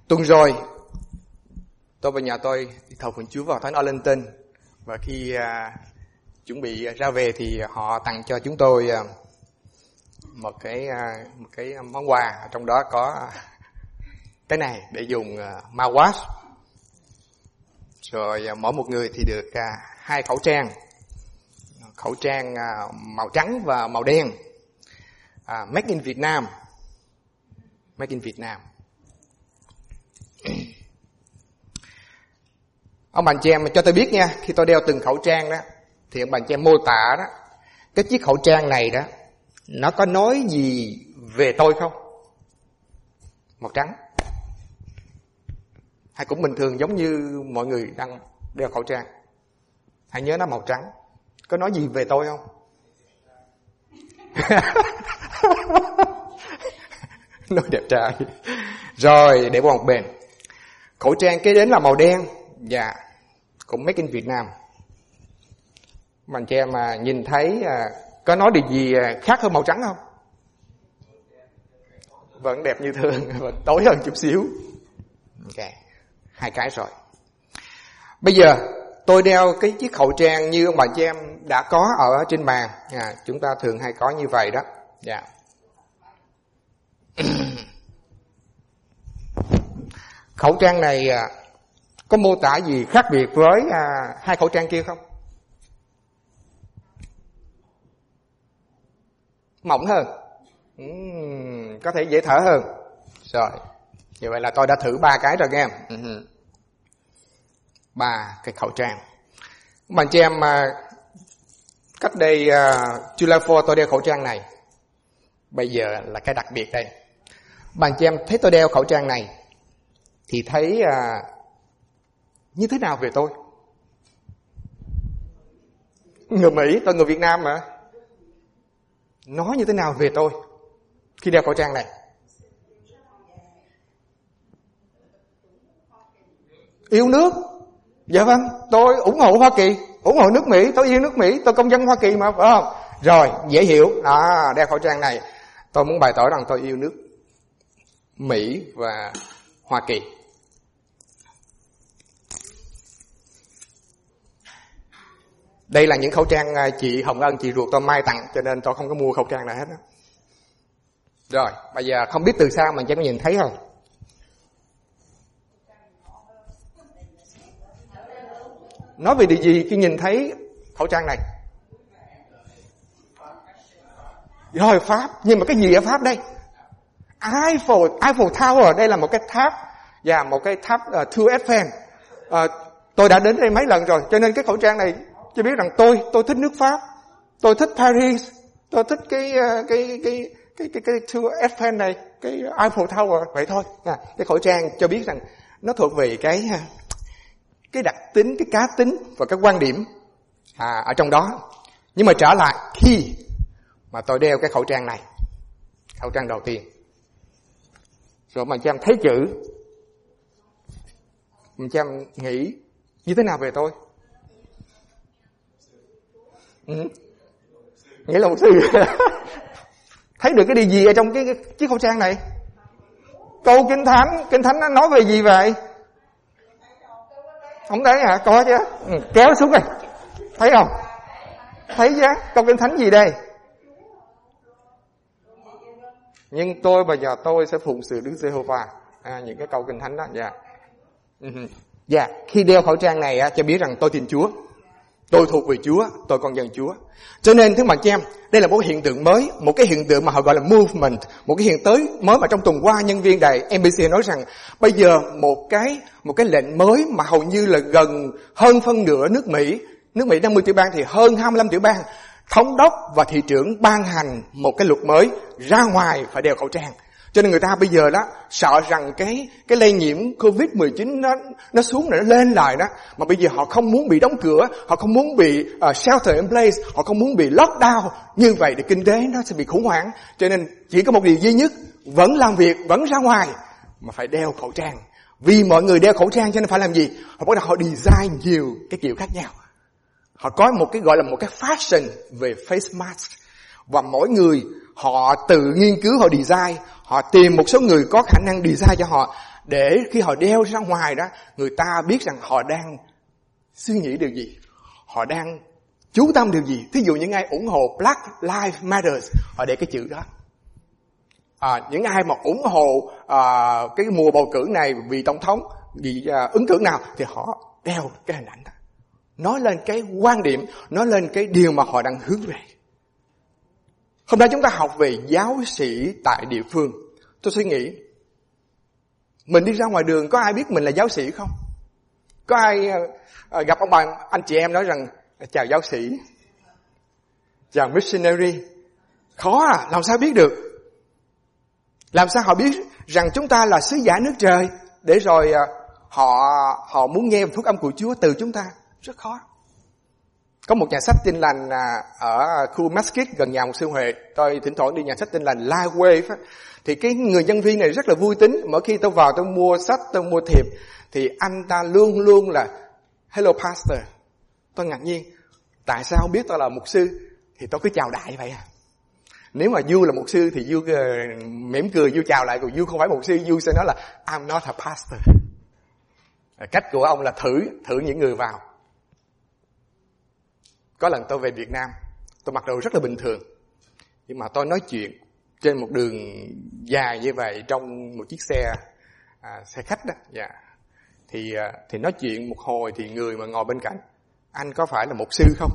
Tuần rồi, tôi và nhà tôi đi thờ phượng Chúa vào Thánh Arlington. Và khi chuẩn bị ra về thì họ tặng cho chúng tôi một cái món quà. Trong đó có cái này để dùng mouthwash. Rồi mỗi một người thì được 2 khẩu trang. Khẩu trang màu trắng và màu đen. Made in Vietnam. Made in Vietnam. Ông bà anh chị em cho tôi biết nha, khi tôi đeo từng khẩu trang đó, thì ông bà anh chị em mô tả đó, cái chiếc khẩu trang này đó, nó có nói gì về tôi không? Màu trắng. Hay cũng bình thường giống như mọi người đang đeo khẩu trang. Hãy nhớ nó màu trắng. Có nói gì về tôi không? Nói đẹp trai. Rồi, để qua một bên. Khẩu trang kế đến là màu đen. Dạ, cũng made in Vietnam. Mà anh chị em mà nhìn thấy có nói điều gì khác hơn màu trắng không? Vẫn đẹp như thường, và tối hơn chút xíu. Ok, 2 cái rồi. Bây giờ tôi đeo cái chiếc khẩu trang như ông bà chị em đã có ở trên bàn. Chúng ta thường hay có như vậy đó. Dạ. Khẩu trang này có mô tả gì khác biệt với 2 khẩu trang kia không? Mỏng hơn. Có thể dễ thở hơn. Rồi, như vậy là tôi đã thử 3 cái rồi nghe. 3 cái khẩu trang. Bạn chị em cách đây July 4 tôi đeo khẩu trang này. Bây giờ là cái đặc biệt đây. Bạn chị em thấy tôi đeo khẩu trang này thì thấy như thế nào về tôi? Người Mỹ, tôi người Việt Nam mà. Nói như thế nào về tôi khi đeo khẩu trang này? Yêu nước. Dạ vâng, tôi ủng hộ Hoa Kỳ, ủng hộ nước Mỹ, tôi yêu nước Mỹ, tôi công dân Hoa Kỳ mà, phải không? Rồi, dễ hiểu. Đeo khẩu trang này, tôi muốn bày tỏ rằng tôi yêu nước Mỹ và Hoa Kỳ. Đây là những khẩu trang chị Hồng Ân, chị ruột tôi Mai tặng, cho nên tôi không có mua khẩu trang nào hết đó. Rồi, bây giờ không biết từ sao mình chỉ có nhìn thấy không? Nói về điều gì khi nhìn thấy khẩu trang này? Rồi, Pháp. Nhưng mà cái gì ở Pháp đây? Eiffel Tower. Đây là một cái tháp. Và một cái tháp Tour Eiffel. Tôi đã đến đây mấy lần rồi. Cho nên cái khẩu trang này cho biết rằng tôi thích nước Pháp. Tôi thích Paris. Tôi thích cái Tour Eiffel này. Cái Eiffel Tower. Vậy thôi. Cái khẩu trang cho biết rằng nó thuộc về cái đặc tính, cái cá tính và cái quan điểm ở trong đó. Nhưng mà trở lại khi mà tôi đeo cái khẩu trang này, khẩu trang đầu tiên, rồi mà chị em thấy chữ, mình chị em nghĩ như thế nào về tôi? Nghĩa là một sư. Thấy được cái điều gì ở trong cái chiếc khẩu trang này? Câu Kinh Thánh nó nói về gì vậy? Không thấy hả? Có chứ. Kéo xuống này. Thấy không? Thấy chứ. Câu Kinh Thánh gì đây? Nhưng tôi và nhà tôi sẽ phụng sự Đức Giê-hô-va. Những cái câu Kinh Thánh đó. Dạ. Khi đeo khẩu trang này cho biết rằng tôi tin Chúa. Tôi thuộc về Chúa. Tôi con dân Chúa. Cho nên thưa bạn chị em, đây là một hiện tượng mới. Một cái hiện tượng mà họ gọi là movement. Một cái hiện tới mới mà trong tuần qua nhân viên đài NBC nói rằng bây giờ một cái lệnh mới mà hầu như là gần hơn phân nửa nước Mỹ 50 tiểu bang thì hơn 25 tiểu bang, thống đốc và thị trưởng ban hành một cái luật mới ra ngoài phải đeo khẩu trang. Cho nên người ta bây giờ đó sợ rằng cái lây nhiễm COVID-19 nó xuống rồi nó lên lại đó. Mà bây giờ họ không muốn bị đóng cửa, họ không muốn bị shelter in place, họ không muốn bị lockdown. Như vậy thì kinh tế nó sẽ bị khủng hoảng. Cho nên chỉ có một điều duy nhất, vẫn làm việc, vẫn ra ngoài, mà phải đeo khẩu trang. Vì mọi người đeo khẩu trang cho nên phải làm gì? Họ bắt đầu họ design nhiều cái kiểu khác nhau. Họ có một cái gọi là một cái fashion về face mask. Và mỗi người họ tự nghiên cứu, họ design, họ tìm một số người có khả năng design cho họ để khi họ đeo ra ngoài đó, người ta biết rằng họ đang suy nghĩ điều gì, họ đang chú tâm điều gì. Thí dụ những ai ủng hộ Black Lives Matter, họ để cái chữ đó. Những ai mà ủng hộ cái mùa bầu cử này vì tổng thống, vì ứng cử nào, thì họ đeo cái hình ảnh đó, nói lên cái quan điểm, nói lên cái điều mà họ đang hướng về. Hôm nay chúng ta học về giáo sĩ tại địa phương. Tôi suy nghĩ, mình đi ra ngoài đường có ai biết mình là giáo sĩ không? Có ai gặp ông bà anh chị em nói rằng chào giáo sĩ, chào missionary? Khó làm sao biết được? Làm sao họ biết rằng chúng ta là sứ giả nước trời, để rồi họ muốn nghe phúc âm của Chúa từ chúng ta? Rất khó. Có một nhà sách Tin Lành ở khu Mesquite gần nhà một sư Huệ. Tôi thỉnh thoảng đi nhà sách Tin Lành Lifeway. Thì cái người nhân viên này rất là vui tính. Mỗi khi tôi vào tôi mua sách, tôi mua thiệp, thì anh ta luôn luôn là hello pastor. Tôi ngạc nhiên, tại sao không biết tôi là mục sư? Thì tôi cứ chào đại vậy à. Nếu mà Du là mục sư thì Du mỉm cười, Du chào lại. Còn Du không phải mục sư, Du sẽ nói là I'm not a pastor. Cách của ông là thử những người vào. Có lần tôi về Việt Nam, tôi mặc đồ rất là bình thường, nhưng mà tôi nói chuyện trên một đường dài như vậy trong một chiếc xe khách đó. Thì nói chuyện một hồi thì người mà ngồi bên cạnh, anh có phải là mục sư không?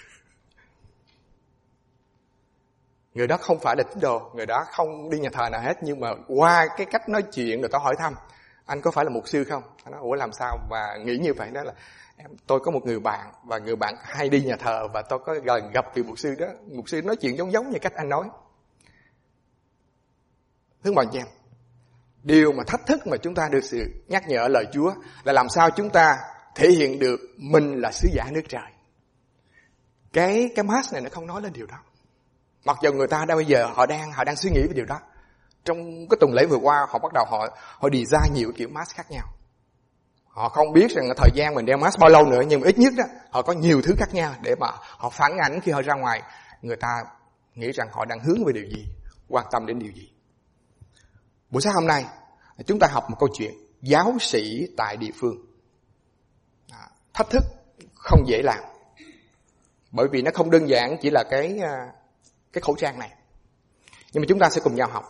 Người đó không phải là tín đồ, người đó không đi nhà thờ nào hết, nhưng mà qua cái cách nói chuyện rồi tôi hỏi thăm, anh có phải là mục sư không? Anh nói, ủa làm sao mà nghĩ như vậy? Đó là tôi có một người bạn, và người bạn hay đi nhà thờ, và tôi có gần gặp vị mục sư đó. Mục sư nói chuyện giống như cách anh nói. Thưa bạn chị em, điều mà thách thức mà chúng ta được sự nhắc nhở lời Chúa là làm sao chúng ta thể hiện được mình là sứ giả nước trời. Cái mask này nó không nói lên điều đó. Mặc dù người ta bây giờ họ đang suy nghĩ về điều đó. Trong cái tuần lễ vừa qua, họ bắt đầu họ design nhiều kiểu mask khác nhau. Họ không biết rằng thời gian mình đeo mask bao lâu nữa, nhưng mà ít nhất đó, họ có nhiều thứ khác nhau để mà họ phản ảnh khi họ ra ngoài. Người ta nghĩ rằng họ đang hướng về điều gì, quan tâm đến điều gì. Buổi sáng hôm nay, chúng ta học một câu chuyện giáo sĩ tại địa phương. Thách thức không dễ làm, bởi vì nó không đơn giản chỉ là cái khẩu trang này. Nhưng mà chúng ta sẽ cùng nhau học.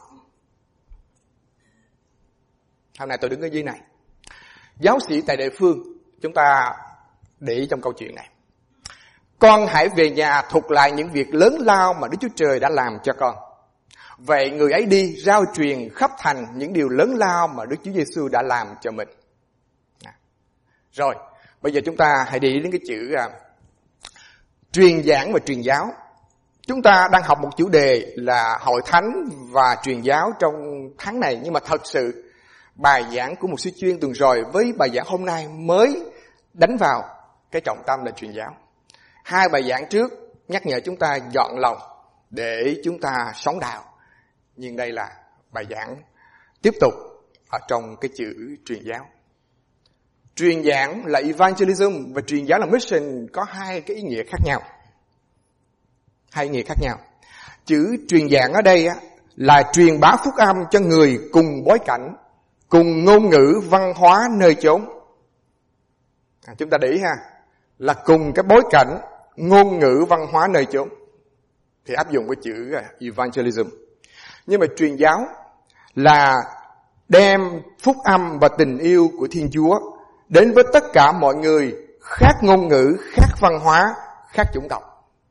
Hôm nay tôi đứng ở dưới này. Giáo sĩ tại địa phương, chúng ta để ý trong câu chuyện này. Con hãy về nhà thuật lại những việc lớn lao mà Đức Chúa Trời đã làm cho con. Vậy người ấy đi rao truyền khắp thành những điều lớn lao mà Đức Chúa Giêsu đã làm cho mình. Rồi, bây giờ chúng ta hãy để ý đến cái chữ truyền giảng và truyền giáo. Chúng ta đang học một chủ đề là hội thánh và truyền giáo trong tháng này, nhưng mà thật sự bài giảng của một sư chuyên tuần rồi với bài giảng hôm nay mới đánh vào cái trọng tâm là truyền giáo. Hai bài giảng trước nhắc nhở chúng ta dọn lòng để chúng ta sống đạo, nhưng đây là bài giảng tiếp tục ở trong cái chữ truyền giáo. Truyền giảng là evangelism và truyền giáo là mission, có hai cái ý nghĩa khác nhau. Hai ý nghĩa khác nhau. Chữ truyền giảng ở đây là truyền bá phúc âm cho người cùng bối cảnh, cùng ngôn ngữ văn hóa nơi chốn. Chúng ta để ý ha, là cùng cái bối cảnh, ngôn ngữ văn hóa nơi chốn, thì áp dụng cái chữ evangelism. Nhưng mà truyền giáo là đem phúc âm và tình yêu của Thiên Chúa đến với tất cả mọi người, khác ngôn ngữ, khác văn hóa, khác chủng tộc.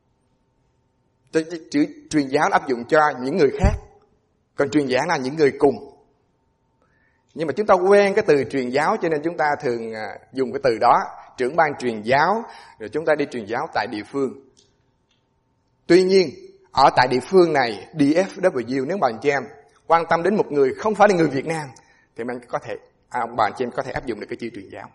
Chữ truyền giáo áp dụng cho những người khác, còn truyền giảng là những người cùng. Nhưng mà chúng ta quen cái từ truyền giáo, cho nên chúng ta thường dùng cái từ đó, trưởng ban truyền giáo, rồi chúng ta đi truyền giáo tại địa phương. Tuy nhiên, ở tại địa phương này, DFW, nếu bạn chị em quan tâm đến một người không phải là người Việt Nam, thì bạn có thể, bạn chị em có thể áp dụng được cái chữ truyền giáo.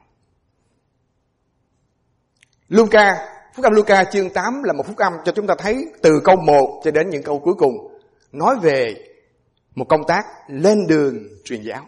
Luca, phúc âm Luca chương 8 là một phúc âm cho chúng ta thấy từ câu 1 cho đến những câu cuối cùng, nói về một công tác lên đường truyền giáo.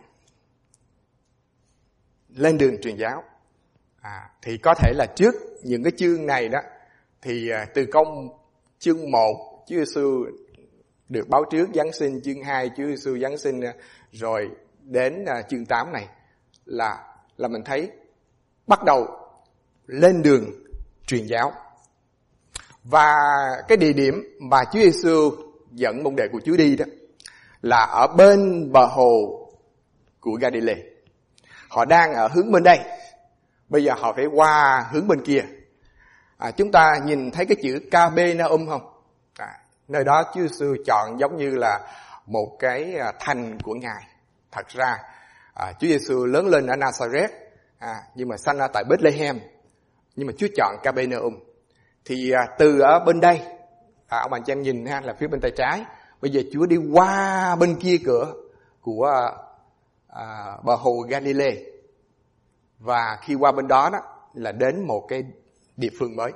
Lên đường truyền giáo. Thì có thể là trước những cái chương này đó, thì từ câu chương 1 Chúa Giêsu được báo trước Giáng sinh, chương 2 Chúa Giêsu Giáng sinh, rồi đến chương 8 này là mình thấy bắt đầu lên đường truyền giáo. Và cái địa điểm mà Chúa Giêsu dẫn môn đệ của Chúa đi đó là ở bên bờ hồ của Galilee. Họ đang ở hướng bên đây, bây giờ họ phải qua hướng bên kia. Chúng ta nhìn thấy cái chữ Capernaum không? Nơi đó Chúa Giêsu chọn giống như là một cái thành của Ngài. Thật ra Chúa Giêsu lớn lên ở Nazareth, nhưng mà sanh ra tại Bethlehem, nhưng mà Chúa chọn Capernaum. Thì từ ở bên đây, ông bạn chị em nhìn ha, là phía bên tay trái. Bây giờ Chúa đi qua bên kia cửa của bờ hồ Galilee. Và khi qua bên đó là đến một cái địa phương mới.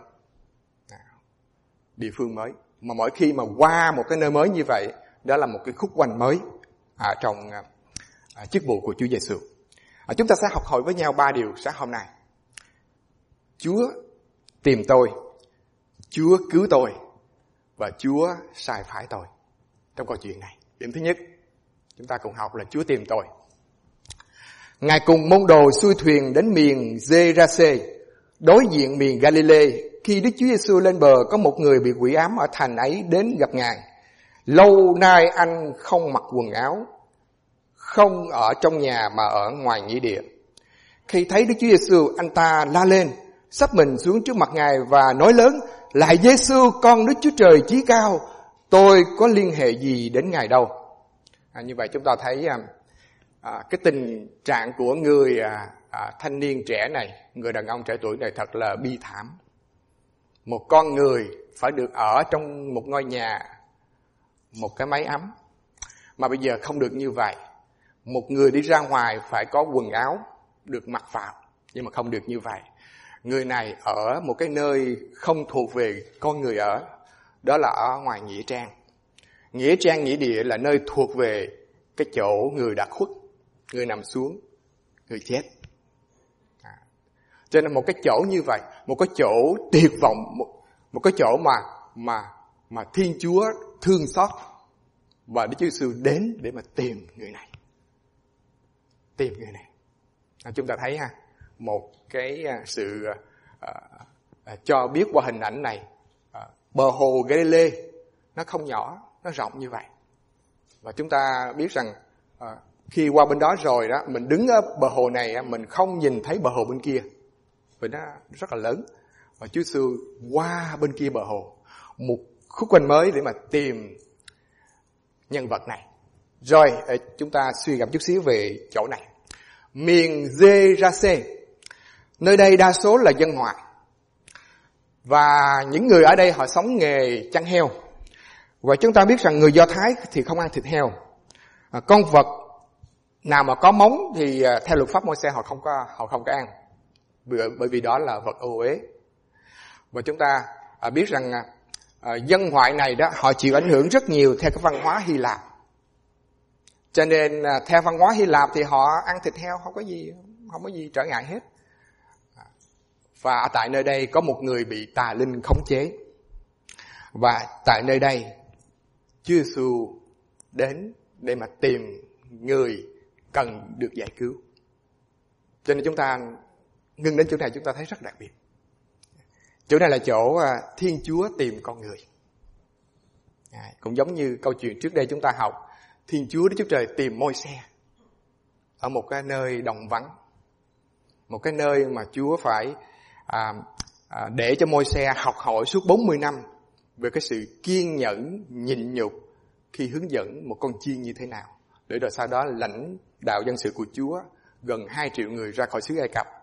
Địa phương mới. Mà mỗi khi mà qua một cái nơi mới như vậy, đó là một cái khúc quanh mới trong chức vụ của Chúa Giêsu. Chúng ta sẽ học hỏi với nhau 3 điều sáng hôm nay. Chúa tìm tôi, Chúa cứu tôi, và Chúa sai phái tôi trong câu chuyện này. Điểm thứ nhất, chúng ta cùng học là Chúa tìm tôi. Ngài cùng môn đồ xuôi thuyền đến miền Gerase, đối diện miền Galilee. Khi Đức Chúa Giêsu lên bờ, có một người bị quỷ ám ở thành ấy đến gặp Ngài. Lâu nay anh không mặc quần áo, không ở trong nhà mà ở ngoài nghĩa địa. Khi thấy Đức Chúa Giêsu, anh ta la lên, xấp mình xuống trước mặt Ngài và nói lớn: Lạy Giêsu, con Đức Chúa Trời chí cao, tôi có liên hệ gì đến Ngài đâu. Như vậy chúng ta thấy cái tình trạng của người thanh niên trẻ này, người đàn ông trẻ tuổi này thật là bi thảm. Một con người phải được ở trong một ngôi nhà, một cái mái ấm, mà bây giờ không được như vậy. Một người đi ra ngoài phải có quần áo được mặc vào, nhưng mà không được như vậy. Người này ở một cái nơi không thuộc về con người ở, đó là ở ngoài nghĩa trang. Nghĩa trang, nghĩa địa là nơi thuộc về cái chỗ người đã khuất, người nằm xuống, người chết. Cho nên một cái chỗ như vậy, một cái chỗ tuyệt vọng, một cái chỗ mà Thiên Chúa thương xót, và Đức Chúa Giêsu đến để mà tìm người này. Tìm người này. Chúng ta thấy một cái sự cho biết qua hình ảnh này, bờ hồ Galilee nó không nhỏ, nó rộng như vậy. Và chúng ta biết rằng khi qua bên đó rồi đó, mình đứng ở bờ hồ này, mình không nhìn thấy bờ hồ bên kia, vì nó rất là lớn. Và Chúa Giêsu qua bên kia bờ hồ, một khúc quanh mới để mà tìm nhân vật này. Rồi chúng ta suy gẫm chút xíu về chỗ này. Miền Gerase, nơi đây đa số là dân ngoại, và những người ở đây họ sống nghề chăn heo. Và chúng ta biết rằng người Do Thái thì không ăn thịt heo. Con vật nào mà có móng thì theo luật pháp Môi-se họ không có ăn, bởi vì đó là vật ô uế. Và chúng ta biết rằng dân ngoại này đó, họ chịu ảnh hưởng rất nhiều theo cái văn hóa Hy Lạp. Cho nên theo văn hóa Hy Lạp thì họ ăn thịt heo không có gì trở ngại hết. Và tại nơi đây có một người bị tà linh khống chế. Và tại nơi đây Chúa Giêsu đến để mà tìm người cần được giải cứu. Cho nên chúng ta ngưng đến chỗ này, chúng ta thấy rất đặc biệt. Chỗ này là chỗ Thiên Chúa tìm con người. Cũng giống như câu chuyện trước đây chúng ta học, Thiên Chúa Đức Chúa Trời tìm Môi-se ở một cái nơi đồng vắng, một cái nơi mà Chúa phải để cho Môi-se học hỏi suốt 40 năm về cái sự kiên nhẫn, nhịn nhục khi hướng dẫn một con chiên như thế nào, để rồi sau đó lãnh đạo dân sự của Chúa gần 2 triệu người ra khỏi xứ Ai Cập.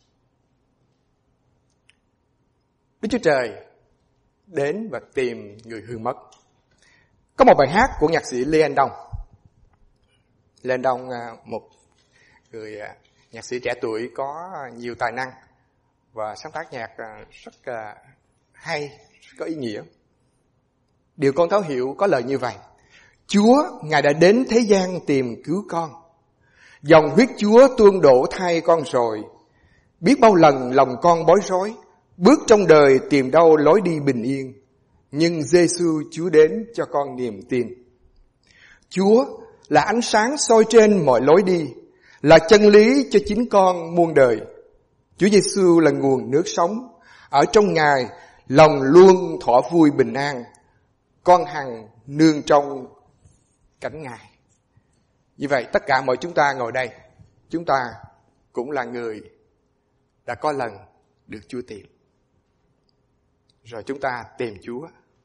Đức Chúa Trời đến và tìm người hư mất. Có một bài hát của nhạc sĩ Lê Anh Đông. Lê Anh Đông, một người nhạc sĩ trẻ tuổi có nhiều tài năng và sáng tác nhạc rất hay, rất có ý nghĩa. Điều con thấu hiểu có lời như vậy: Chúa, Ngài đã đến thế gian tìm cứu con. Dòng huyết Chúa tuôn đổ thay con rồi. Biết bao lần lòng con bối rối, bước trong đời tìm đâu lối đi bình yên. Nhưng Giêsu Chúa đến cho con niềm tin. Chúa là ánh sáng soi trên mọi lối đi, là chân lý cho chính con muôn đời. Chúa Giêsu là nguồn nước sống. Ở trong Ngài, lòng luôn thỏa vui bình an. Con hằng nương trong cánh Ngài. Như vậy, tất cả mọi chúng ta ngồi đây, chúng ta cũng là người đã có lần được Chúa tìm. Rồi chúng ta tìm Chúa.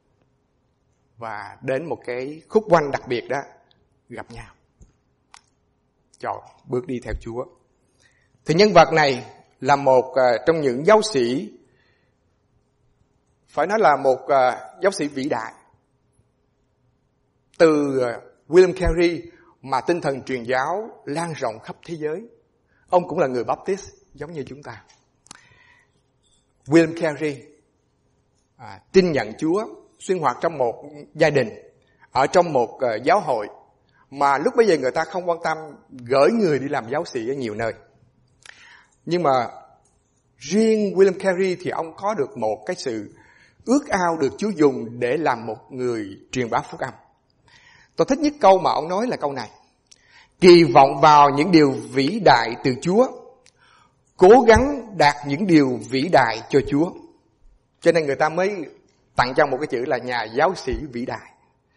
Và đến một cái khúc quanh đặc biệt đó, gặp nhau. Chọn bước đi theo Chúa. Thì nhân vật này là một trong những giáo sĩ, phải nói là một giáo sĩ vĩ đại. Từ William Carey mà tinh thần truyền giáo lan rộng khắp thế giới. Ông cũng là người Baptist giống như chúng ta. William Carey tin nhận Chúa, sinh hoạt trong một gia đình, ở trong một giáo hội mà lúc bấy giờ người ta không quan tâm gửi người đi làm giáo sĩ ở nhiều nơi. Nhưng mà riêng William Carey thì ông có được một cái sự ước ao được Chúa dùng để làm một người truyền bá phúc âm. Tôi thích nhất câu mà ông nói là câu này: kỳ vọng vào những điều vĩ đại từ Chúa, cố gắng đạt những điều vĩ đại cho Chúa. Cho nên người ta mới tặng cho một cái chữ là nhà giáo sĩ vĩ đại.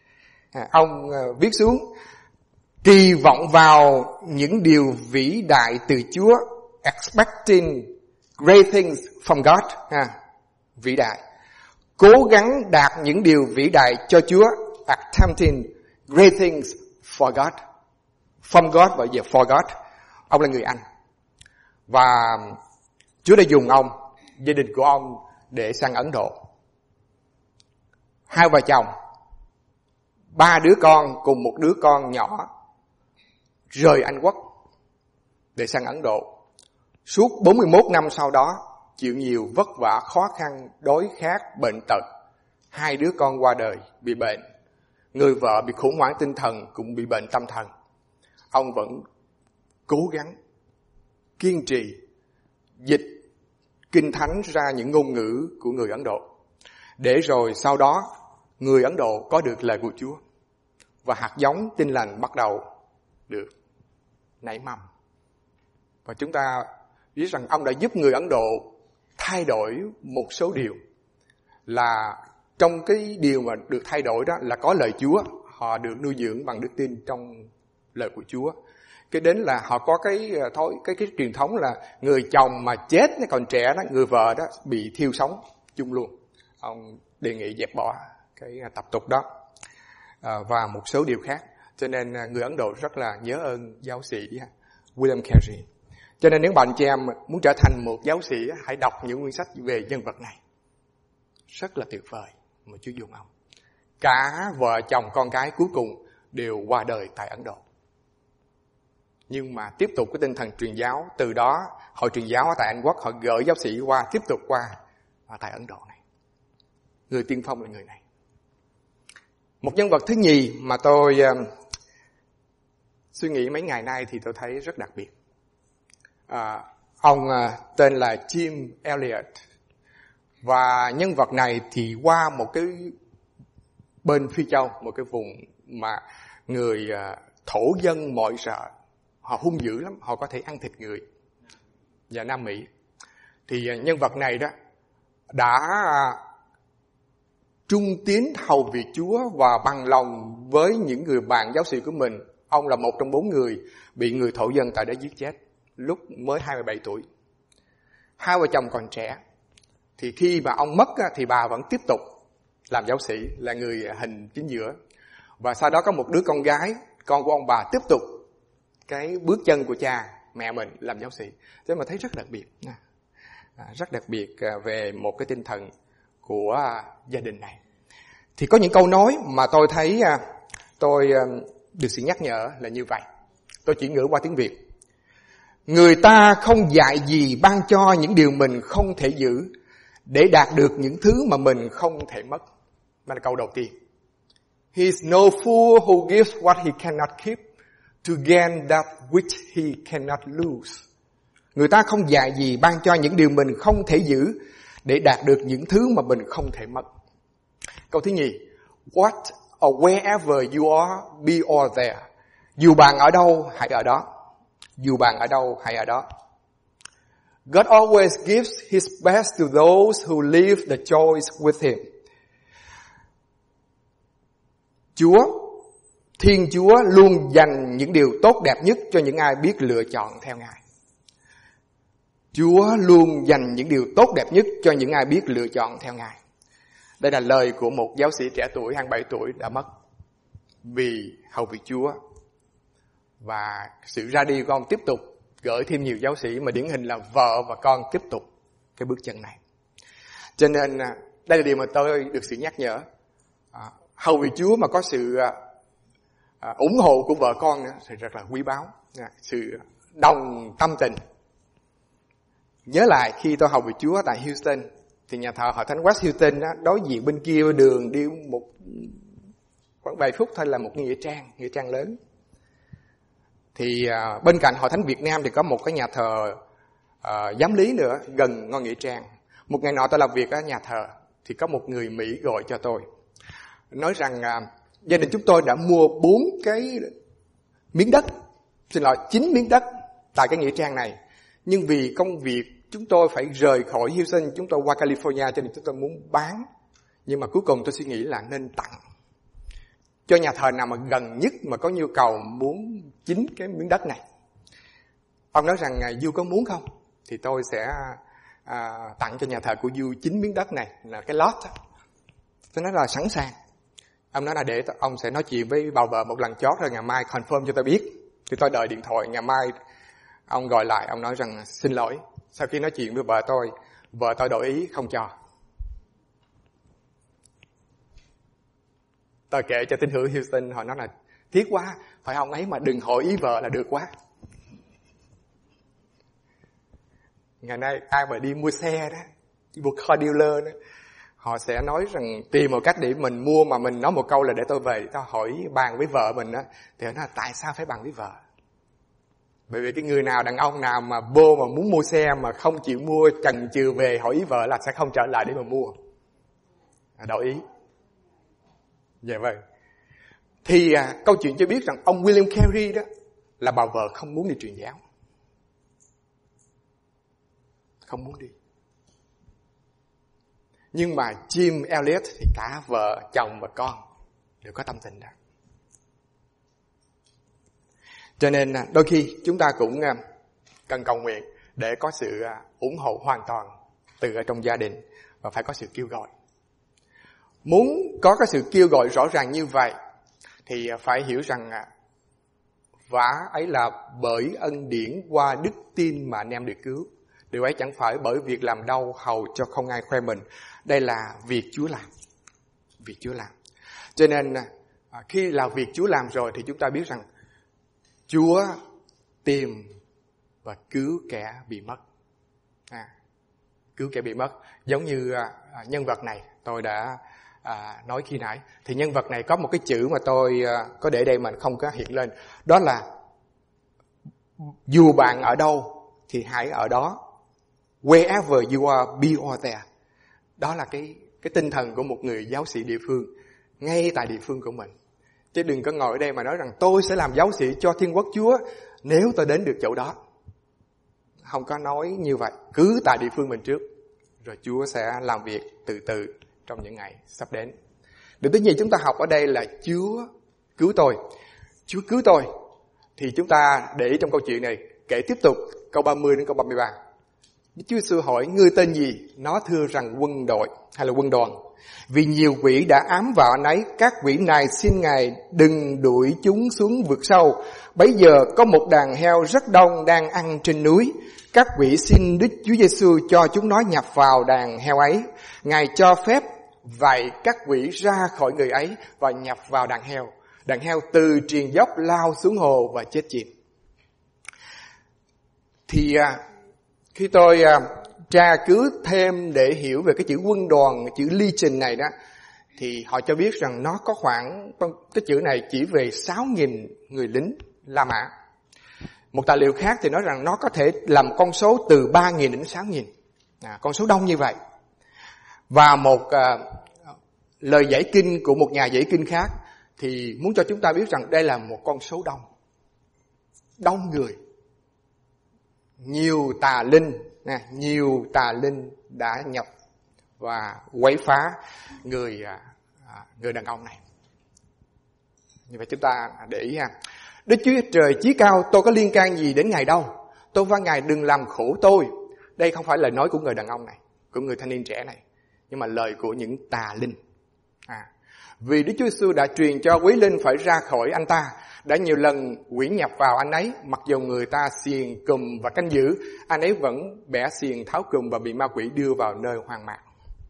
Ông viết xuống: kỳ vọng vào những điều vĩ đại từ Chúa, expecting great things from God. Vĩ đại. Cố gắng đạt những điều vĩ đại cho Chúa, attempting great things for God. From God và for God. Ông là người Anh. Và Chúa đã dùng ông, gia đình của ông để sang Ấn Độ. 2 vợ chồng, 3 đứa con cùng một đứa con nhỏ rời Anh Quốc để sang Ấn Độ. Suốt 41 năm sau đó, chịu nhiều vất vả, khó khăn, đói khát, bệnh tật. 2 đứa con qua đời, bị bệnh. Người vợ bị khủng hoảng tinh thần, cũng bị bệnh tâm thần. Ông vẫn cố gắng, kiên trì, dịch Kinh Thánh ra những ngôn ngữ của người Ấn Độ. Để rồi sau đó, người Ấn Độ có được lời của Chúa. Và hạt giống tin lành bắt đầu được nảy mầm. Và chúng ta biết rằng ông đã giúp người Ấn Độ thay đổi một số điều. Là trong cái điều mà được thay đổi đó là có lời Chúa. Họ được nuôi dưỡng bằng đức tin trong lời của Chúa. Cái đến là họ có cái truyền thống là người chồng mà chết còn trẻ đó, người vợ đó bị thiêu sống chung luôn. Ông đề nghị dẹp bỏ cái tập tục đó và một số điều khác. Cho nên người Ấn Độ rất là nhớ ơn giáo sĩ William Carey. Cho nên nếu bạn chị em muốn trở thành một giáo sĩ, hãy đọc những quyển sách về nhân vật này. Rất là tuyệt vời mà Chúa dùng ông. Cả vợ chồng con cái cuối cùng đều qua đời tại Ấn Độ. Nhưng mà tiếp tục cái tinh thần truyền giáo. Từ đó hội truyền giáo ở tại Anh Quốc, họ gửi giáo sĩ qua, tiếp tục qua tại Ấn Độ này. Người tiên phong là người này. Một nhân vật thứ nhì mà tôi suy nghĩ mấy ngày nay thì tôi thấy rất đặc biệt. Ông tên là Jim Elliot. Và nhân vật này thì qua một cái bên Phi Châu, một cái vùng mà người thổ dân mọi sợ. Họ hung dữ lắm, họ có thể ăn thịt người. Và Nam Mỹ. Thì nhân vật này đó đã trung tín hầu việc Chúa và bằng lòng với những người bạn giáo sĩ của mình. Ông là một trong 4 người bị người thổ dân tại đó giết chết lúc mới 27 tuổi. 2 vợ chồng còn trẻ. Thì khi mà ông mất thì bà vẫn tiếp tục làm giáo sĩ, là người hình chính giữa. Và sau đó có một đứa con gái, con của ông bà tiếp tục cái bước chân của cha mẹ mình làm giáo sĩ. Thế mà thấy rất đặc biệt. Rất đặc biệt về một cái tinh thần của gia đình này. Thì có những câu nói mà tôi thấy tôi được sự nhắc nhở là như vậy. Tôi chỉ ngữ qua tiếng Việt. Người ta không dạy gì ban cho những điều mình không thể giữ để đạt được những thứ mà mình không thể mất. Đó là câu đầu tiên. He is no fool who gives what he cannot keep to gain that which he cannot lose. Người ta không dạy gì ban cho những điều mình không thể giữ để đạt được những thứ mà mình không thể mất. Câu thứ nhì. What or wherever you are, be or there. Dù bạn ở đâu, hãy ở đó. dù bạn ở đâu hay ở đó. God always gives His best to those who live the choice with Him. Thiên Chúa luôn dành những điều tốt đẹp nhất cho những ai biết lựa chọn theo Ngài. Chúa luôn dành những điều tốt đẹp nhất cho những ai biết lựa chọn theo Ngài. Đây là lời của một giáo sĩ trẻ tuổi 27 tuổi đã mất vì hầu việc Chúa. Và sự ra đi của ông tiếp tục gửi thêm nhiều giáo sĩ mà điển hình là vợ và con tiếp tục cái bước chân này. Cho nên đây là điều mà tôi được sự nhắc nhở. Hầu việc Chúa mà có sự ủng hộ của vợ con nữa thì rất là quý báu. Sự đồng tâm tình. Nhớ lại khi tôi hầu việc Chúa tại Houston, thì nhà thờ Hội Thánh West Houston đó, đối diện bên kia đường đi khoảng vài phút thôi là một nghĩa trang lớn. Thì bên cạnh Hội Thánh Việt Nam thì có một cái nhà thờ giám lý nữa gần ngôi nghĩa trang. Một ngày nọ tôi làm việc ở nhà thờ thì có một người Mỹ gọi cho tôi, nói rằng gia đình chúng tôi đã mua 4 cái miếng đất, 9 miếng đất tại cái nghĩa trang này. Nhưng vì công việc chúng tôi phải rời khỏi Houston, chúng tôi qua California, cho nên chúng tôi muốn bán. Nhưng mà cuối cùng tôi suy nghĩ là nên tặng cho nhà thờ nào mà gần nhất mà có nhu cầu muốn 9 cái miếng đất này. Ông nói rằng Du có muốn không? Thì tôi sẽ tặng cho nhà thờ của Du 9 miếng đất này, là cái lot đó. Tôi nói là sẵn sàng. Ông nói là để ông sẽ nói chuyện với bà vợ một lần chót rồi ngày mai confirm cho tôi biết. Thì tôi đợi điện thoại, ngày mai ông gọi lại, ông nói rằng xin lỗi. Sau khi nói chuyện với vợ tôi đổi ý không cho. Tôi kể cho tín hữu Houston, họ nói là tiếc quá, phải ông ấy mà đừng hỏi ý vợ là được quá. Ngày nay ai mà đi mua xe đó, một car dealer đó, họ sẽ nói rằng tìm một cách để mình mua mà mình nói một câu là để tôi về, tao hỏi bàn với vợ mình đó, thì họ nói là tại sao phải bàn với vợ? Bởi vì cái người nào, đàn ông nào mà vô mà muốn mua xe mà không chịu mua, chần chừ về hỏi ý vợ là sẽ không trở lại để mà mua. Đổi ý. Dạ vâng. Thì câu chuyện cho biết rằng ông William Carey đó là bà vợ không muốn đi truyền giáo. Không muốn đi. Nhưng mà Jim Elliot thì cả vợ, chồng và con đều có tâm tình đó. Cho nên đôi khi chúng ta cũng cần cầu nguyện để có sự ủng hộ hoàn toàn từ ở trong gia đình và phải có sự kêu gọi. Muốn có cái sự kêu gọi rõ ràng như vậy thì phải hiểu rằng vả ấy là bởi ân điển qua đức tin mà anh em được cứu. Điều ấy chẳng phải bởi việc làm đau hầu cho không ai khoe mình. Đây là việc Chúa làm. Việc Chúa làm. Cho nên khi là việc Chúa làm rồi thì chúng ta biết rằng Chúa tìm và cứu kẻ bị mất. Cứu kẻ bị mất. Giống như nhân vật này tôi đã nói khi nãy. Thì nhân vật này có một cái chữ mà tôi có để đây mà không có hiện lên. Đó là dù bạn ở đâu thì hãy ở đó. Wherever you are, be or there. Đó là cái tinh thần của một người giáo sĩ địa phương, ngay tại địa phương của mình. Chứ đừng có ngồi ở đây mà nói rằng tôi sẽ làm giáo sĩ cho Thiên Quốc Chúa nếu tôi đến được chỗ đó. Không có nói như vậy. Cứ tại địa phương mình trước, rồi Chúa sẽ làm việc từ từ trong những ngày sắp đến. Điều thứ nhì chúng ta học ở đây là Chúa cứu tôi. Chúa cứu tôi. Thì chúng ta để ý trong câu chuyện này, kể tiếp tục câu 30 đến câu 33. Chúa Giêsu hỏi, ngươi tên gì? Nó thưa rằng quân đội hay là quân đoàn. Vì nhiều quỷ đã ám vào anh ấy, các quỷ này xin Ngài đừng đuổi chúng xuống vực sâu. Bấy giờ có một đàn heo rất đông đang ăn trên núi. Các quỷ xin Đức Chúa Giêsu cho chúng nó nhập vào đàn heo ấy. Ngài cho phép vậy các quỷ ra khỏi người ấy và nhập vào đàn heo. Đàn heo từ triền dốc lao xuống hồ và chết chìm. Thì khi tôi tra cứu thêm để hiểu về cái chữ quân đoàn, chữ legion này đó, thì họ cho biết rằng nó có khoảng, cái chữ này chỉ về 6.000 người lính La Mã. Một tài liệu khác thì nói rằng nó có thể làm con số từ 3.000 đến 6.000. Con số đông như vậy. Và một lời giải kinh của một nhà giải kinh khác thì muốn cho chúng ta biết rằng đây là một con số đông. Đông người. nhiều tà linh đã nhập và quấy phá người đàn ông này. Như vậy chúng ta để ý ha. Đức Chúa Trời chí cao, tôi có liên can gì đến Ngài đâu. Tôi van Ngài đừng làm khổ tôi. Đây không phải lời nói của người đàn ông này, của người thanh niên trẻ này, nhưng mà lời của những tà linh. Vì Đức Chúa Giêsu đã truyền cho quý linh phải ra khỏi anh ta, đã nhiều lần quỷ nhập vào anh ấy, mặc dù người ta xiềng cùm và canh giữ, anh ấy vẫn bẻ xiềng tháo cùm và bị ma quỷ đưa vào nơi hoang mạc.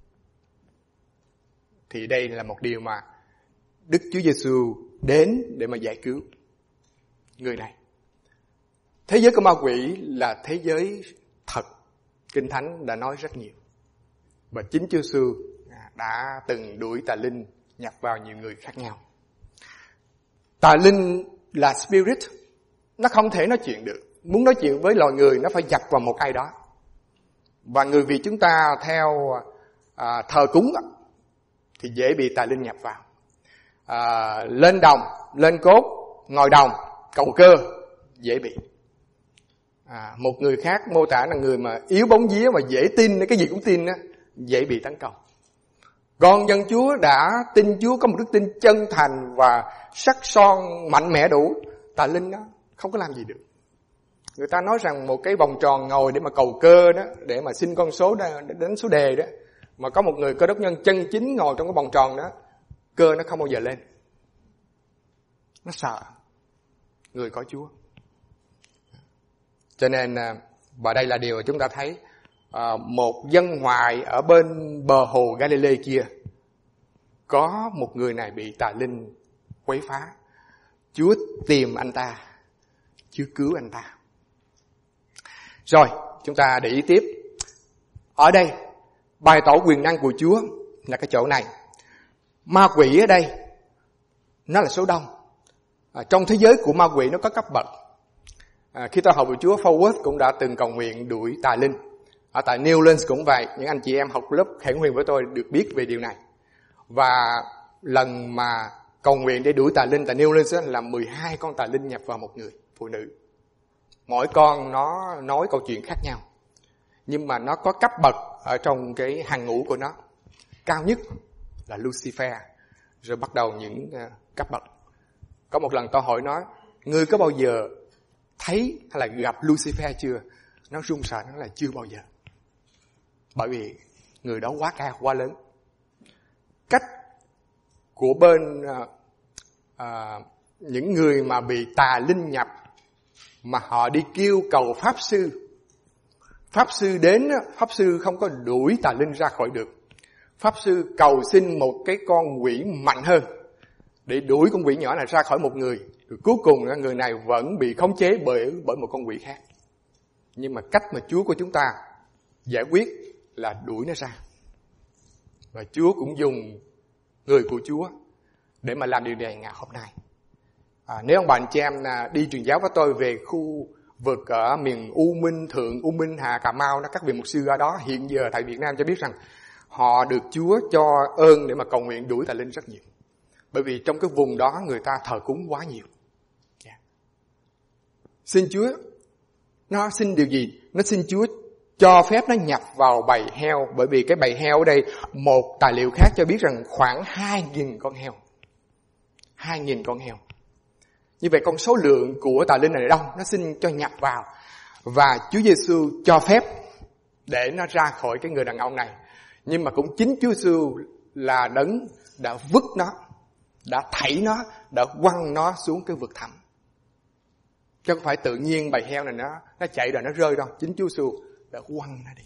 Thì đây là một điều mà Đức Chúa Giêsu đến để mà giải cứu người này. Thế giới của ma quỷ là thế giới thật, Kinh Thánh đã nói rất nhiều. Và chính Chúa Giêsu đã từng đuổi tà linh nhập vào nhiều người khác nhau. Tà linh là spirit, nó không thể nói chuyện được. Muốn nói chuyện với loài người nó phải nhập vào một ai đó. Và người Việt chúng ta theo thờ cúng thì dễ bị tà linh nhập vào. Lên đồng, lên cốt, ngồi đồng, cầu cơ, dễ bị. Một người khác mô tả là người mà yếu bóng vía mà dễ tin, cái gì cũng tin á, dễ bị tấn công. Còn dân Chúa đã tin Chúa, có một đức tin chân thành và sắc son mạnh mẽ đủ, tà linh đó không có làm gì được. Người ta nói rằng một cái vòng tròn ngồi để mà cầu cơ đó, để mà xin con số đó, đánh số đề đó, mà có một người cơ đốc nhân chân chính ngồi trong cái vòng tròn đó, cơ nó không bao giờ lên. Nó sợ người có Chúa. Cho nên và đây là điều chúng ta thấy, một dân ngoại ở bên bờ hồ Galilee kia, có một người này bị tà linh quấy phá. Chúa tìm anh ta, Chúa cứu anh ta. Rồi, chúng ta để ý tiếp. Ở đây, bày tỏ quyền năng của Chúa là cái chỗ này. Ma quỷ ở đây, nó là số đông. Trong thế giới của ma quỷ nó có cấp bậc. Khi tôi học với Chúa, Forward cũng đã từng cầu nguyện đuổi tà linh. Ở tại Newlands cũng vậy, những anh chị em học lớp khải huyền với tôi được biết về điều này. Và lần mà cầu nguyện để đuổi tà linh tại Newlands là 12 con tà linh nhập vào một người phụ nữ. Mỗi con nó nói câu chuyện khác nhau, nhưng mà nó có cấp bậc ở trong cái hàng ngũ của nó. Cao nhất là Lucifer, rồi bắt đầu những cấp bậc. Có một lần tôi hỏi nó, ngươi có bao giờ thấy hay là gặp Lucifer chưa? Nó run sợ, nó là chưa bao giờ. Bởi vì người đó quá cao, quá lớn. Cách của bên những người mà bị tà linh nhập, mà họ đi kêu cầu Pháp sư. Pháp sư đến, Pháp sư không có đuổi tà linh ra khỏi được. Pháp sư cầu xin một cái con quỷ mạnh hơn để đuổi con quỷ nhỏ này ra khỏi một người. Rồi cuối cùng người này vẫn bị khống chế bởi một con quỷ khác. Nhưng mà cách mà Chúa của chúng ta giải quyết là đuổi nó ra. Và Chúa cũng dùng người của Chúa để mà làm điều này ngày hôm nay. Nếu ông bà anh chị em đi truyền giáo với tôi về khu vực ở miền U Minh, Thượng U Minh, Hà, Cà Mau, các vị mục sư ở đó hiện giờ tại Việt Nam cho biết rằng họ được Chúa cho ơn để mà cầu nguyện đuổi tà linh rất nhiều. Bởi vì trong cái vùng đó người ta thờ cúng quá nhiều. Xin Chúa, nó xin điều gì? Nó xin Chúa cho phép nó nhập vào bầy heo. Bởi vì cái bầy heo ở đây, một tài liệu khác cho biết rằng khoảng 2.000 con heo. 2.000 con heo. Như vậy con số lượng của tà linh này đông, nó xin cho nhập vào. Và Chúa Giêsu cho phép để nó ra khỏi cái người đàn ông này. Nhưng mà cũng chính Chúa Giêsu là đấng đã vứt nó, đã thảy nó, đã quăng nó xuống cái vực thẳm. Chứ không phải tự nhiên bầy heo này nó chạy rồi nó rơi đâu. Chính Chúa Giêsu đã quăng nó đi.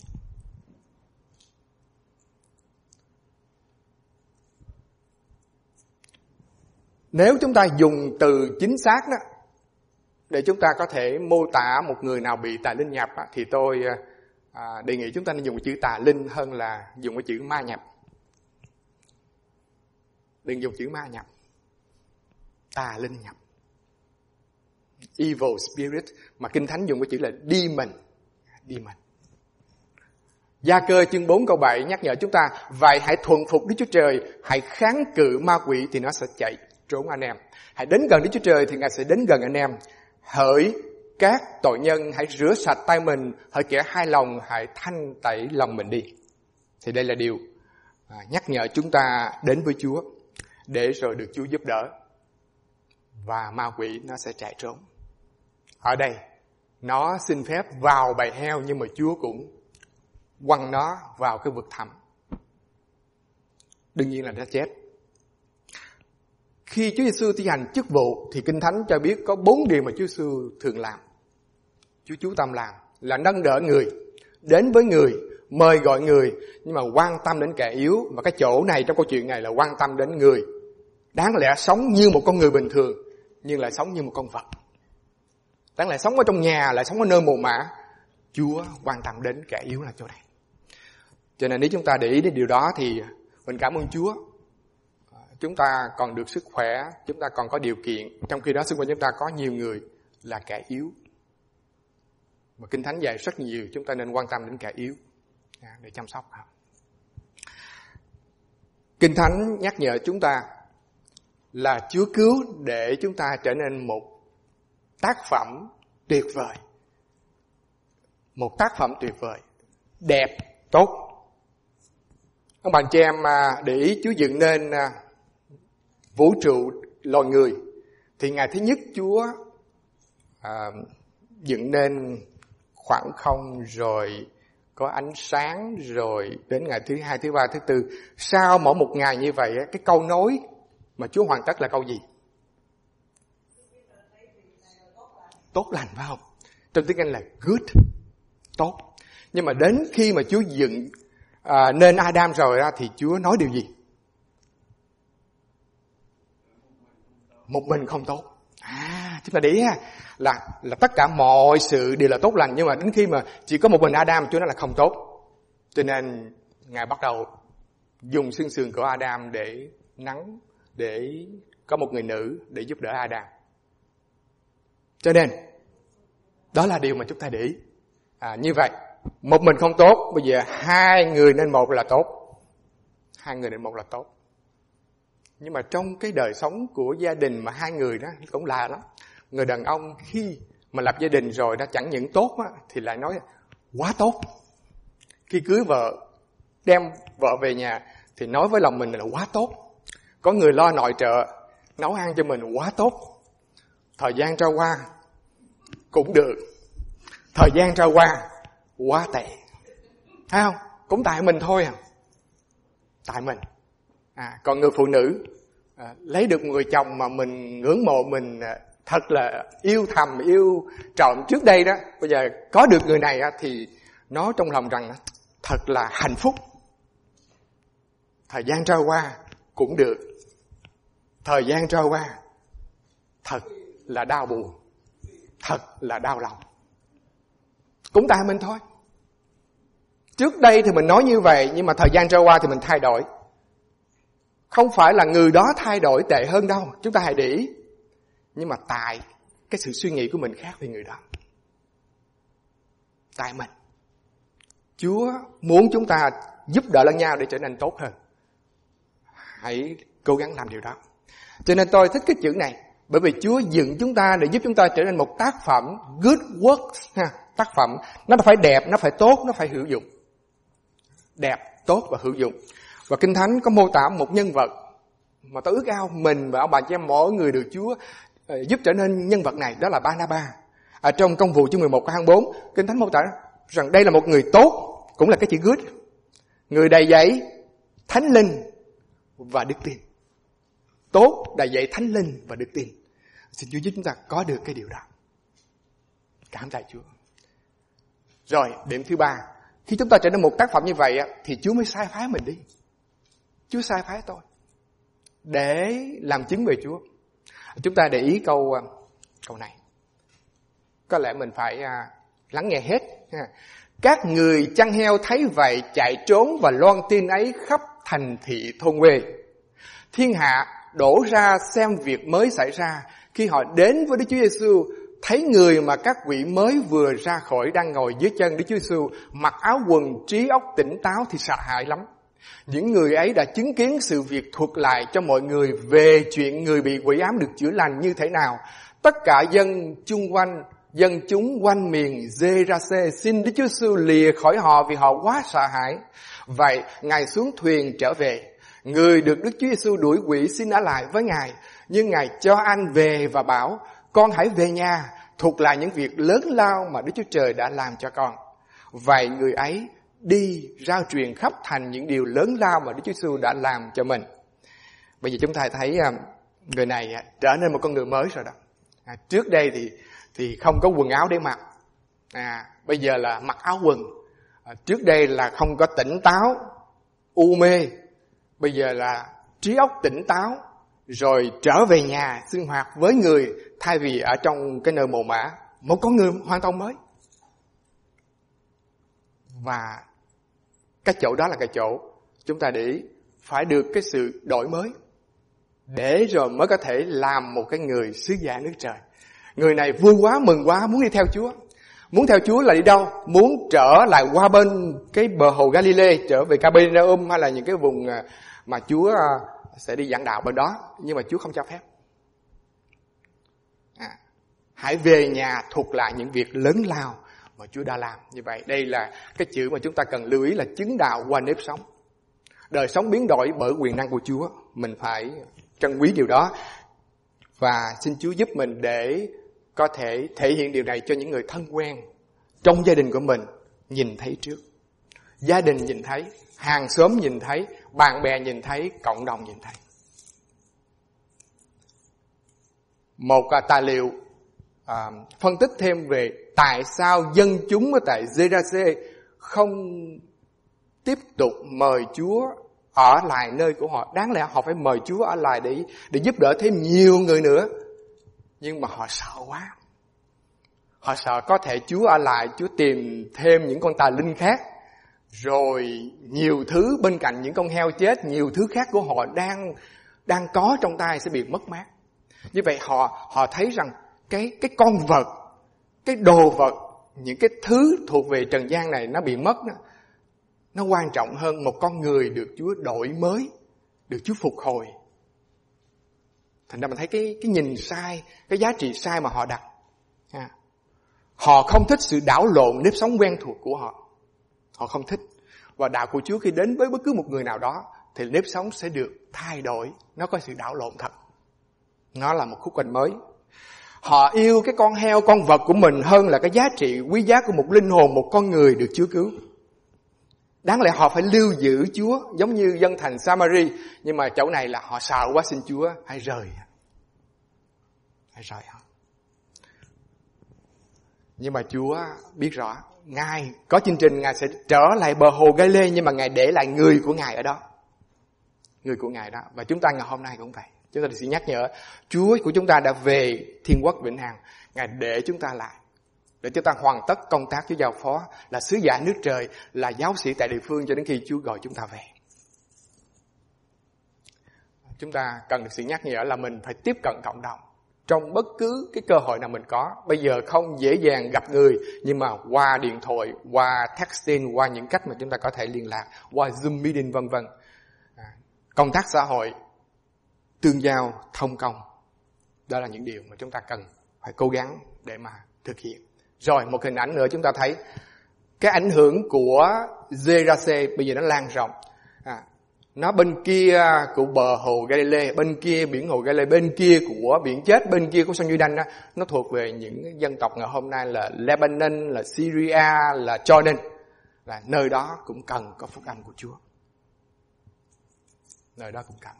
Nếu chúng ta dùng từ chính xác đó để chúng ta có thể mô tả một người nào bị tà linh nhập đó, thì tôi đề nghị chúng ta nên dùng chữ tà linh hơn là dùng cái chữ ma nhập. Đừng dùng chữ ma nhập. Tà linh nhập. Evil spirit, mà Kinh Thánh dùng cái chữ là demon. Demon. Gia Cơ chương 4 câu 7 nhắc nhở chúng ta, vậy hãy thuần phục Đức Chúa Trời, hãy kháng cự ma quỷ thì nó sẽ chạy trốn anh em. Hãy đến gần Đức Chúa Trời thì Ngài sẽ đến gần anh em. Hỡi các tội nhân hãy rửa sạch tay mình, hỡi kẻ hai lòng hãy thanh tẩy lòng mình đi. Thì đây là điều nhắc nhở chúng ta đến với Chúa để rồi được Chúa giúp đỡ, và ma quỷ nó sẽ chạy trốn. Ở đây nó xin phép vào bầy heo, nhưng mà Chúa cũng quăng nó vào cái vực thẳm. Đương nhiên là nó chết. Khi Chúa Giêsu thi hành chức vụ thì Kinh Thánh cho biết có 4 điều mà Chúa Giêsu thường làm. Chúa chú tâm làm là nâng đỡ người, đến với người, mời gọi người, nhưng mà quan tâm đến kẻ yếu. Và cái chỗ này, trong câu chuyện này là quan tâm đến người. Đáng lẽ sống như một con người bình thường, nhưng lại sống như một con vật. Đáng lẽ sống ở trong nhà, lại sống ở nơi mồ mả. Chúa quan tâm đến kẻ yếu là chỗ này. Cho nên nếu chúng ta để ý đến điều đó thì mình cảm ơn Chúa. Chúng ta còn được sức khỏe, chúng ta còn có điều kiện. Trong khi đó xung quanh chúng ta có nhiều người là kẻ yếu. Và Kinh Thánh dạy rất nhiều, chúng ta nên quan tâm đến kẻ yếu để chăm sóc họ. Kinh Thánh nhắc nhở chúng ta là Chúa cứu để chúng ta trở nên một tác phẩm tuyệt vời. Một tác phẩm tuyệt vời, đẹp, tốt. Ông bạn chị em để ý Chúa dựng nên vũ trụ loài người. Thì ngày thứ nhất Chúa dựng nên khoảng không, rồi có ánh sáng, rồi đến ngày thứ hai, thứ ba, thứ tư. Sau mỗi một ngày như vậy, cái câu nói mà Chúa hoàn tất là câu gì? Tốt lành, phải không? Trong tiếng Anh là good, tốt. Nhưng mà đến khi mà Chúa dựng nên Adam rồi thì Chúa nói điều gì? Một mình không tốt. Chúng ta để ý là tất cả mọi sự đều là tốt lành, nhưng mà đến khi mà chỉ có một mình Adam, Chúa nói là không tốt. Cho nên Ngài bắt đầu dùng xương sườn của Adam để nắng, để có một người nữ để giúp đỡ Adam. Cho nên đó là điều mà chúng ta để ý. Như vậy, một mình không tốt, bây giờ hai người nên một là tốt. Hai người nên một là tốt. Nhưng mà trong cái đời sống của gia đình mà hai người đó cũng lạ lắm. Người đàn ông khi mà lập gia đình rồi đó, chẳng những tốt thì lại nói quá tốt. Khi cưới vợ, đem vợ về nhà thì nói với lòng mình là quá tốt. Có người lo nội trợ, nấu ăn cho mình quá tốt. Thời gian trôi qua cũng được, thời gian trôi qua quá tệ. Thấy không? Cũng tại mình thôi tại mình. Còn người phụ nữ lấy được người chồng mà mình ngưỡng mộ, mình thật là yêu thầm, yêu trọn trước đây đó, bây giờ có được người này thì nói trong lòng rằng thật là hạnh phúc. Thời gian trôi qua cũng được, thời gian trôi qua thật là đau buồn, thật là đau lòng. Cũng tại mình thôi. Trước đây thì mình nói như vậy, nhưng mà thời gian trôi qua thì mình thay đổi. Không phải là người đó thay đổi tệ hơn đâu, chúng ta hãy để ý. Nhưng mà tại cái sự suy nghĩ của mình khác với người đó. Tại mình. Chúa muốn chúng ta giúp đỡ lẫn nhau để trở nên tốt hơn. Hãy cố gắng làm điều đó. Cho nên tôi thích cái chữ này, bởi vì Chúa dựng chúng ta để giúp chúng ta trở nên một tác phẩm good works. Tác phẩm nó phải đẹp, nó phải tốt, nó phải hữu dụng. Đẹp, tốt và hữu dụng. Và Kinh Thánh có mô tả một nhân vật mà tôi ước ao mình và ông bà chị em mỗi người được Chúa giúp trở nên nhân vật này, đó là Ba-na-ba. Trong Công vụ chương 11 câu 24, Kinh Thánh mô tả rằng đây là một người tốt, cũng là cái chữ good, người đầy dẫy thánh linh và đức tin. Tốt, đầy dẫy thánh linh và đức tin. Xin Chúa giúp chúng ta có được cái điều đó. Cảm tạ Chúa. Rồi, điểm thứ ba, khi chúng ta trở nên một tác phẩm như vậy thì Chúa mới sai phái mình đi. Chúa sai phái tôi để làm chứng về Chúa. Chúng ta để ý câu này. Có lẽ mình phải lắng nghe hết. Các người chăn heo thấy vậy chạy trốn và loan tin ấy khắp thành thị thôn quê. Thiên hạ đổ ra xem việc mới xảy ra. Khi họ đến với Đức Chúa Giêsu, thấy người mà các vị mới vừa ra khỏi đang ngồi dưới chân Đức Chúa Giêsu, mặc áo quần trí óc tỉnh táo thì sợ hãi lắm. Những người ấy đã chứng kiến sự việc thuật lại cho mọi người về chuyện người bị quỷ ám được chữa lành như thế nào. Tất cả dân chung quanh dân chúng quanh miền Giê-ra-xê xin Đức Chúa Giêsu lìa khỏi họ vì họ quá sợ hãi. Vậy Ngài xuống thuyền trở về. Người được Đức Chúa Giêsu đuổi quỷ xin ở lại với Ngài, nhưng Ngài cho anh về và bảo: con hãy về nhà, thuộc lại những việc lớn lao mà Đức Chúa Trời đã làm cho con. Vậy người ấy đi rao truyền khắp thành những điều lớn lao mà Đức Chúa Giêsu đã làm cho mình. Bây giờ chúng ta thấy người này trở nên một con người mới rồi đó. Trước đây thì không có quần áo để mặc. Bây giờ là mặc áo quần. Trước đây là không có tỉnh táo, u mê. Bây giờ là trí óc tỉnh táo, rồi trở về nhà sinh hoạt với người thay vì ở trong cái nơi mồ mả. Một con người hoàn toàn mới. Và cái chỗ đó là cái chỗ chúng ta để phải được cái sự đổi mới, để rồi mới có thể làm một cái người sứ giả nước trời. Người này vui quá, mừng quá, muốn đi theo Chúa. Muốn theo Chúa là đi đâu? Muốn trở lại qua bên cái bờ hồ Galilee, trở về Capernaum hay là những cái vùng mà Chúa sẽ đi giảng đạo bên đó. Nhưng mà Chúa không cho phép. Hãy về nhà thuộc lại những việc lớn lao mà Chúa đã làm. Như vậy đây là cái chữ mà chúng ta cần lưu ý là chứng đạo qua nếp sống. Đời sống biến đổi bởi quyền năng của Chúa. Mình phải trân quý điều đó. Và xin Chúa giúp mình để có thể thể hiện điều này cho những người thân quen trong gia đình của mình nhìn thấy trước. Gia đình nhìn thấy, hàng xóm nhìn thấy, bạn bè nhìn thấy, cộng đồng nhìn thấy. Một tài liệu phân tích thêm về tại sao dân chúng ở tại Giê-ra-xê không tiếp tục mời Chúa ở lại nơi của họ. Đáng lẽ họ phải mời Chúa ở lại để giúp đỡ thêm nhiều người nữa. Nhưng mà họ sợ quá. Họ sợ có thể Chúa ở lại, Chúa tìm thêm những con tà linh khác. Rồi nhiều thứ bên cạnh những con heo chết, nhiều thứ khác của họ đang có trong tay sẽ bị mất mát. Như vậy họ thấy rằng cái con vật, cái đồ vật, những cái thứ thuộc về trần gian này nó bị mất. Nó quan trọng hơn một con người được Chúa đổi mới, được Chúa phục hồi. Thành ra mình thấy cái nhìn sai, cái giá trị sai mà họ đặt. Họ không thích sự đảo lộn nếp sống quen thuộc của họ. Họ không thích. Và đạo của Chúa khi đến với bất cứ một người nào đó thì nếp sống sẽ được thay đổi. Nó có sự đảo lộn thật. Nó là một khúc quanh mới. Họ yêu cái con heo, con vật của mình hơn là cái giá trị quý giá của một linh hồn, một con người được Chúa cứu. Đáng lẽ họ phải lưu giữ Chúa giống như dân thành Samari. Nhưng mà chỗ này là họ sợ quá, xin Chúa hãy rời. Hãy rời họ. Nhưng mà Chúa biết rõ, Ngài có chương trình, Ngài sẽ trở lại bờ hồ Gai-lê, nhưng mà Ngài để lại người của Ngài ở đó. Người của Ngài đó. Và chúng ta ngày hôm nay cũng vậy. Chúng ta sẽ nhắc nhở, Chúa của chúng ta đã về thiên quốc vĩnh hằng. Ngài để chúng ta lại. Để chúng ta hoàn tất công tác Chúa giao phó, là sứ giả nước trời, là giáo sĩ tại địa phương cho đến khi Chúa gọi chúng ta về. Chúng ta cần được sự nhắc nhở là mình phải tiếp cận cộng đồng. Trong bất cứ cái cơ hội nào mình có. Bây giờ không dễ dàng gặp người, nhưng mà qua điện thoại, qua texting, qua những cách mà chúng ta có thể liên lạc, qua Zoom meeting vân vân. Công tác xã hội, tương giao, thông công. Đó là những điều mà chúng ta cần phải cố gắng để mà thực hiện. Rồi một hình ảnh nữa chúng ta thấy cái ảnh hưởng của Giê-ra-xê bây giờ nó lan rộng. Nó bên kia của bờ hồ Galilee, bên kia biển hồ Galilee, bên kia của biển chết, bên kia của sông Giô-đanh đó, nó thuộc về những dân tộc ngày hôm nay là Lebanon, là Syria, là Jordan. Là nơi đó cũng cần có phúc âm của Chúa. Nơi đó cũng cần.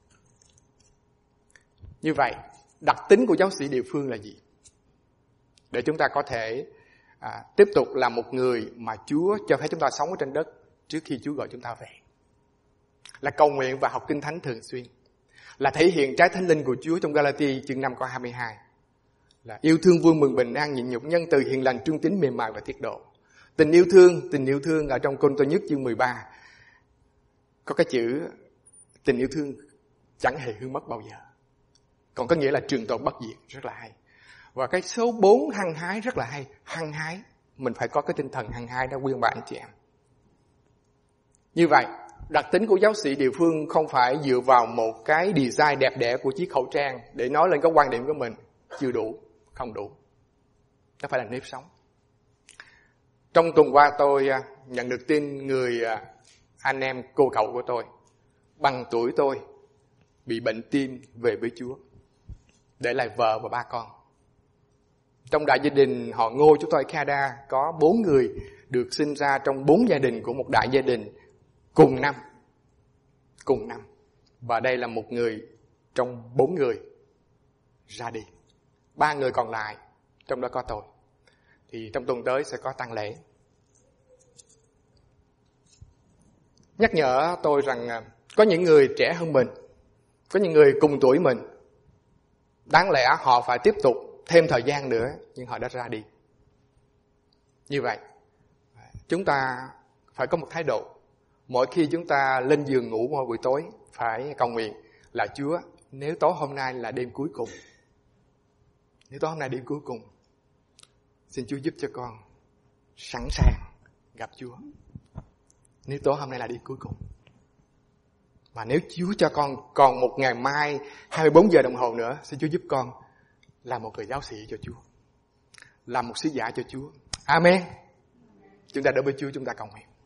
Như vậy, đặc tính của giáo sĩ địa phương là gì? Để chúng ta có thể tiếp tục là một người mà Chúa cho phép chúng ta sống ở trên đất trước khi Chúa gọi chúng ta về. Là cầu nguyện và học kinh thánh thường xuyên. Là thể hiện trái thánh linh của Chúa trong Ga-la-ti chương 5 câu 22. Là yêu thương, vui mừng, bình an, nhịn nhục, nhân từ, hiền lành, trung tín, mềm mại và tiết độ. Tình yêu thương ở trong Côn-tô nhất chương 13 có cái chữ tình yêu thương chẳng hề hư mất bao giờ. Còn có nghĩa là trường tồn bất diệt, rất là hay. Và cái số 4 hăng hái rất là hay. Hăng hái, mình phải có cái tinh thần hăng hái đó quý ông bà anh chị em. Như vậy, đặc tính của giáo sĩ địa phương không phải dựa vào một cái design đẹp đẽ của chiếc khẩu trang để nói lên cái quan điểm của mình. Chưa đủ, không đủ. Nó phải là nếp sống. Trong tuần qua tôi nhận được tin người anh em cô cậu của tôi bằng tuổi tôi bị bệnh tim về với Chúa, để lại vợ và 3 con. Trong đại gia đình họ Ngô chúng tôi ở Canada có 4 người được sinh ra trong 4 gia đình của một đại gia đình cùng năm. Và đây là một người trong 4 người ra đi. 3 người còn lại, trong đó có tôi. Thì trong tuần tới sẽ có tang lễ. Nhắc nhở tôi rằng có những người trẻ hơn mình, có những người cùng tuổi mình, đáng lẽ họ phải tiếp tục thêm thời gian nữa, nhưng họ đã ra đi. Như vậy, chúng ta phải có một thái độ. Mỗi khi chúng ta lên giường ngủ mỗi buổi tối, phải cầu nguyện là Chúa, nếu tối hôm nay là đêm cuối cùng, xin Chúa giúp cho con sẵn sàng gặp Chúa. Nếu tối hôm nay là đêm cuối cùng, mà nếu Chúa cho con còn một ngày mai 24 giờ đồng hồ nữa, xin Chúa giúp con là một người giáo sĩ cho Chúa, làm một sứ giả cho Chúa. Amen. Chúng ta đỡ với Chúa, chúng ta cầu nguyện.